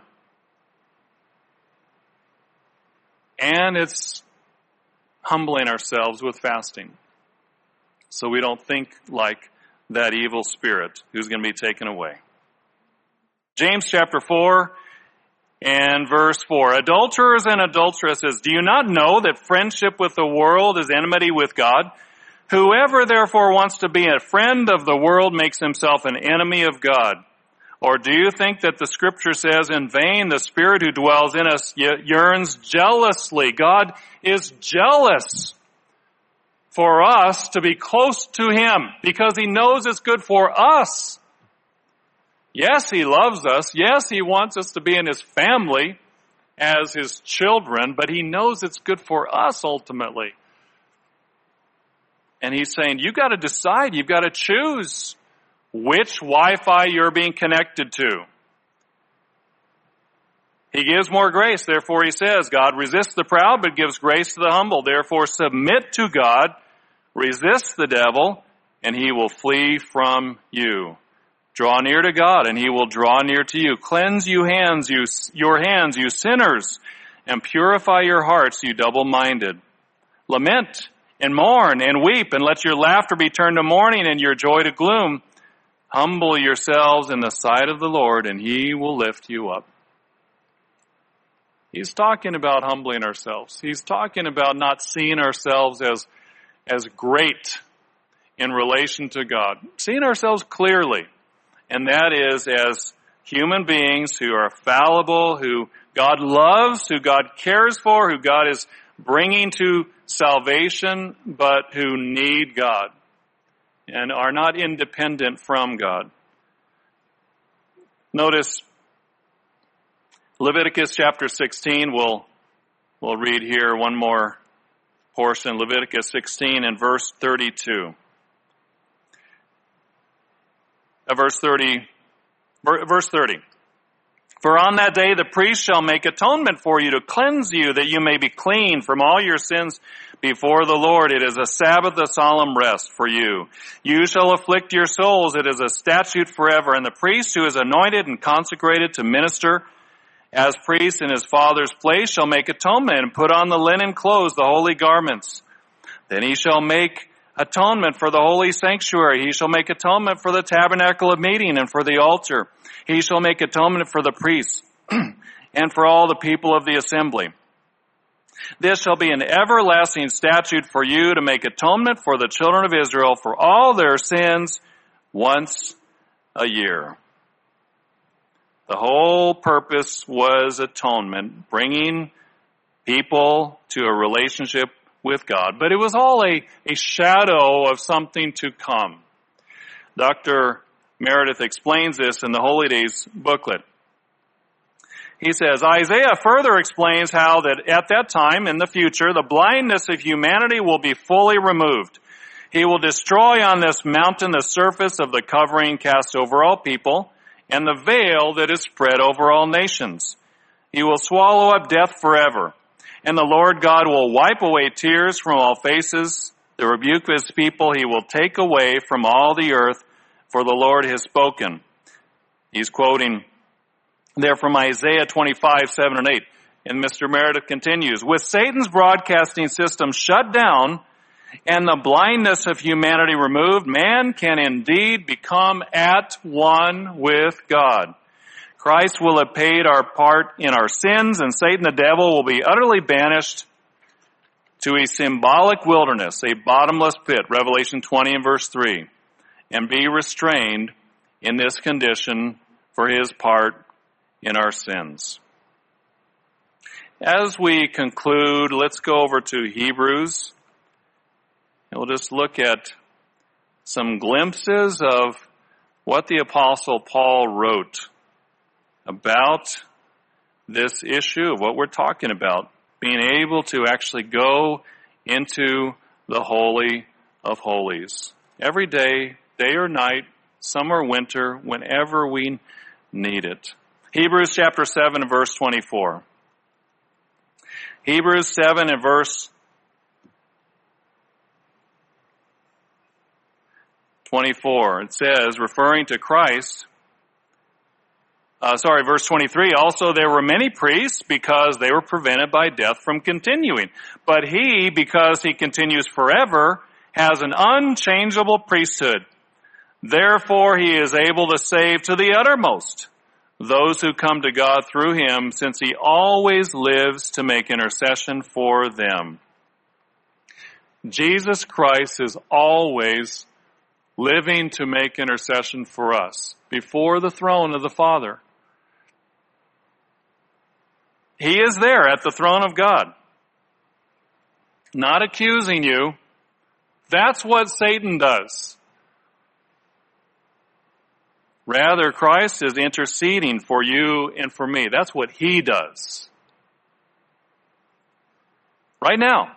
And it's humbling ourselves with fasting so we don't think like that evil spirit who's going to be taken away. James chapter 4 and verse 4. Adulterers and adulteresses, do you not know that friendship with the world is enmity with God? Whoever therefore wants to be a friend of the world makes himself an enemy of God. Or do you think that the scripture says, in vain the Spirit who dwells in us yearns jealously? God is jealous for us to be close to him because he knows it's good for us. Yes, he loves us. Yes, he wants us to be in his family as his children, but he knows it's good for us ultimately. And he's saying, you got to decide, you've got to choose which Wi-Fi you're being connected to. He gives more grace, therefore he says, God resists the proud but gives grace to the humble. Therefore submit to God, resist the devil, and he will flee from you. Draw near to God, and he will draw near to you. Cleanse your hands, you sinners, and purify your hearts, you double-minded. Lament and mourn and weep, and let your laughter be turned to mourning and your joy to gloom. Humble yourselves in the sight of the Lord, and he will lift you up. He's talking about humbling ourselves. He's talking about not seeing ourselves as great in relation to God. Seeing ourselves clearly. And that is as human beings who are fallible, who God loves, who God cares for, who God is bringing to salvation, but who need God and are not independent from God. Notice Leviticus chapter 16, we'll read here one more portion, Leviticus 16 and verse 32. Verse 30. For on that day the priest shall make atonement for you to cleanse you, that you may be clean from all your sins before the Lord. It is a Sabbath, a solemn rest for you. You shall afflict your souls. It is a statute forever. And the priest who is anointed and consecrated to minister as priest in his father's place shall make atonement and put on the linen clothes, the holy garments. Then he shall make atonement for the holy sanctuary. He shall make atonement for the tabernacle of meeting and for the altar. He shall make atonement for the priests and for all the people of the assembly. This shall be an everlasting statute for you to make atonement for the children of Israel for all their sins once a year. The whole purpose was atonement, bringing people to a relationship with God. But it was all a shadow of something to come. Dr. Meredith explains this in the Holy Days booklet. He says, Isaiah further explains how that at that time in the future, the blindness of humanity will be fully removed. He will destroy on this mountain the surface of the covering cast over all people and the veil that is spread over all nations. He will swallow up death forever. And the Lord God will wipe away tears from all faces. The rebuke of his people he will take away from all the earth, for the Lord has spoken. He's quoting there from Isaiah 25, 7 and 8. And Mr. Meredith continues, with Satan's broadcasting system shut down and the blindness of humanity removed, man can indeed become at one with God. Christ will have paid our part in our sins, and Satan the devil will be utterly banished to a symbolic wilderness, a bottomless pit, Revelation 20 and verse 3, and be restrained in this condition for his part in our sins. As we conclude, let's go over to Hebrews. And we'll just look at some glimpses of what the Apostle Paul wrote about this issue of what we're talking about, being able to actually go into the Holy of Holies. Every day, day or night, summer or winter, whenever we need it. Hebrews chapter 7 and verse 24. Hebrews 7 and verse 24. It says, referring to Christ, verse 23, also there were many priests because they were prevented by death from continuing. But he, because he continues forever, has an unchangeable priesthood. Therefore he is able to save to the uttermost those who come to God through him, since he always lives to make intercession for them. Jesus Christ is always living to make intercession for us before the throne of the Father. He is there at the throne of God, not accusing you. That's what Satan does. Rather, Christ is interceding for you and for me. That's what he does. Right now.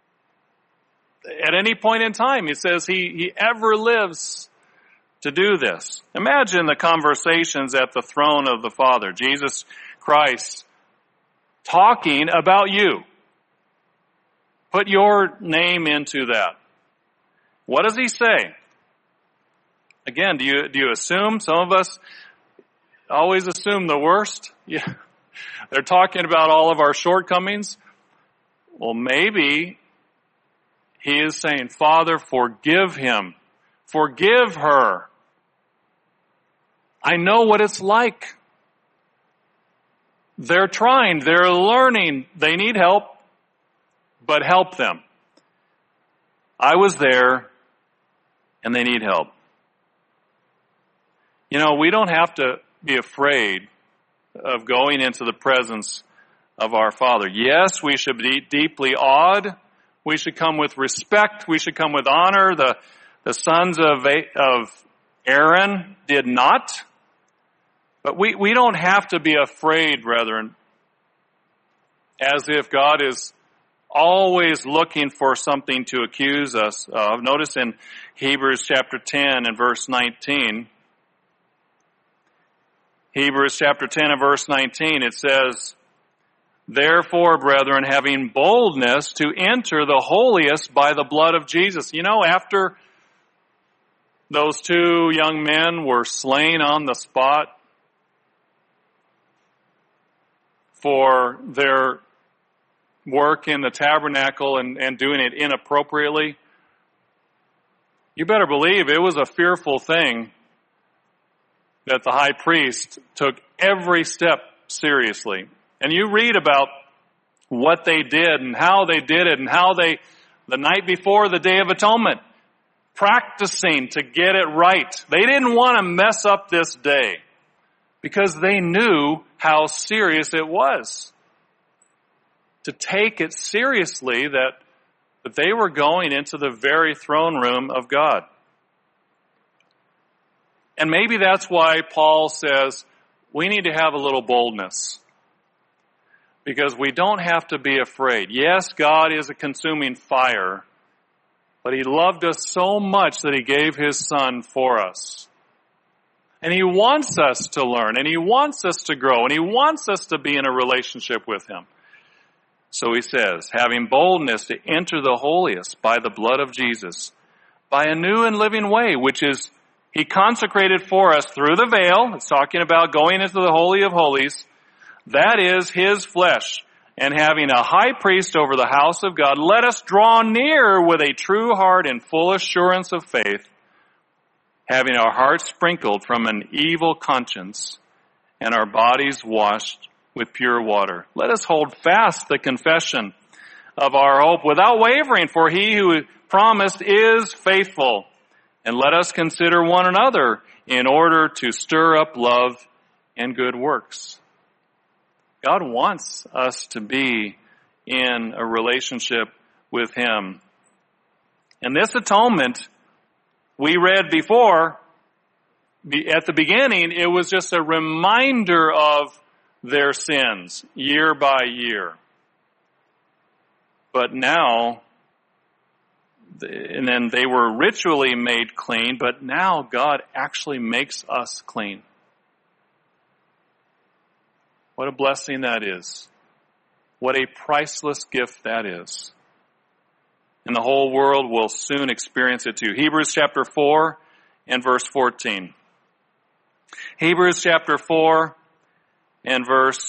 At any point in time, he says he ever lives to do this. Imagine the conversations at the throne of the Father. Jesus Christ talking about you. Put your name into that. What does he say? Again, do you assume? Some of us always assume the worst. Yeah. They're talking about all of our shortcomings. Well, maybe he is saying, Father, forgive him. Forgive her. I know what it's like. They're trying, they're learning, they need help, but help them. I was there, and they need help. You know, we don't have to be afraid of going into the presence of our Father. Yes, we should be deeply awed. We should come with respect. We should come with honor. The sons of Aaron did not. But we don't have to be afraid, brethren, as if God is always looking for something to accuse us of. Notice in Hebrews chapter 10 and verse 19, Hebrews chapter 10 and verse 19, it says, therefore, brethren, having boldness to enter the holiest by the blood of Jesus. You know, after those two young men were slain on the spot for their work in the tabernacle and doing it inappropriately, you better believe it was a fearful thing that the high priest took every step seriously. And you read about what they did and how they did it and how they, the night before the Day of Atonement, practicing to get it right. They didn't want to mess up this day because they knew how serious it was. To take it seriously that they were going into the very throne room of God. And maybe that's why Paul says we need to have a little boldness. Because we don't have to be afraid. Yes, God is a consuming fire, but He loved us so much that He gave His Son for us. And He wants us to learn, and He wants us to grow, and He wants us to be in a relationship with Him. So He says, having boldness to enter the holiest by the blood of Jesus, by a new and living way, which is He consecrated for us through the veil. It's talking about going into the Holy of Holies. That is His flesh. And having a high priest over the house of God, let us draw near with a true heart and full assurance of faith, having our hearts sprinkled from an evil conscience and our bodies washed with pure water. Let us hold fast the confession of our hope without wavering, for He who promised is faithful. And let us consider one another in order to stir up love and good works. God wants us to be in a relationship with Him. And this atonement, we read before, at the beginning, it was just a reminder of their sins year by year. But now, and then they were ritually made clean, but now God actually makes us clean. What a blessing that is. What a priceless gift that is. And the whole world will soon experience it too. Hebrews chapter 4 and verse 14. Hebrews chapter 4 and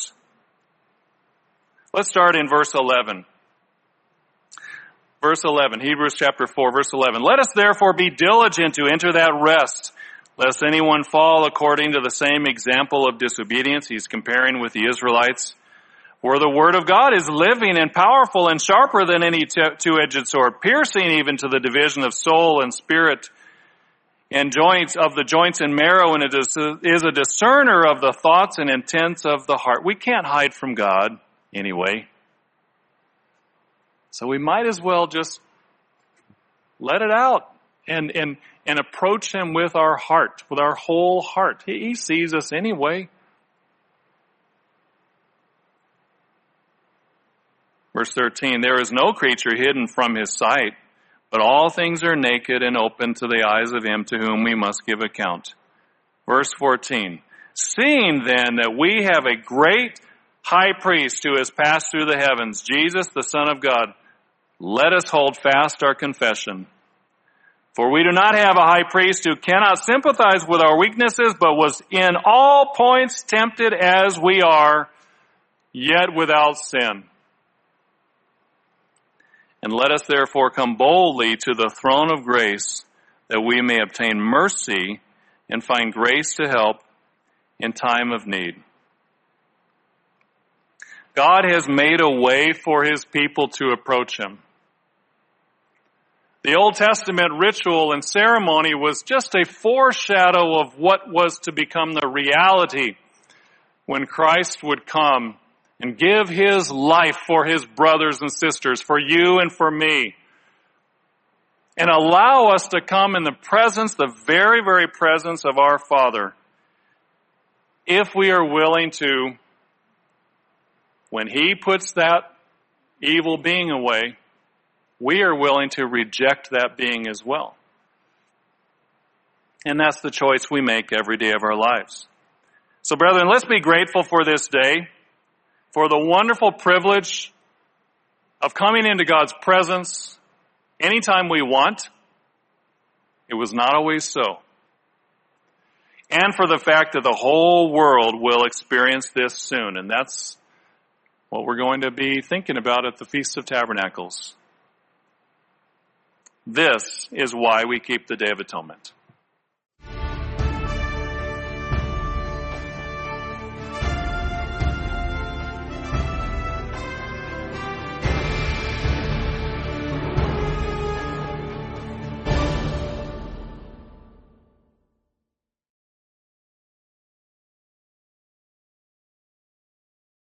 let's start in verse 11. Verse 11, Hebrews chapter 4, verse 11. Let us therefore be diligent to enter that rest, lest anyone fall according to the same example of disobedience. He's comparing with the Israelites. For the word of God is living and powerful and sharper than any two-edged sword, piercing even to the division of soul and spirit and joints of the joints and marrow, and it is a discerner of the thoughts and intents of the heart. We can't hide from God anyway. So we might as well just let it out and approach Him with our heart, with our whole heart. He sees us anyway. Verse 13, there is no creature hidden from His sight, but all things are naked and open to the eyes of Him to whom we must give account. Verse 14, seeing then that we have a great high priest who has passed through the heavens, Jesus, the Son of God, let us hold fast our confession. For we do not have a high priest who cannot sympathize with our weaknesses, but was in all points tempted as we are, yet without sin. And let us therefore come boldly to the throne of grace, that we may obtain mercy and find grace to help in time of need. God has made a way for His people to approach Him. The Old Testament ritual and ceremony was just a foreshadow of what was to become the reality when Christ would come and give His life for His brothers and sisters, for you and for me, and allow us to come in the presence, the very, very presence of our Father, if we are willing to, when He puts that evil being away, we are willing to reject that being as well. And that's the choice we make every day of our lives. So brethren, let's be grateful for this day, for the wonderful privilege of coming into God's presence anytime we want. It was not always so. And for the fact that the whole world will experience this soon. And that's what we're going to be thinking about at the Feast of Tabernacles. This is why we keep the Day of Atonement.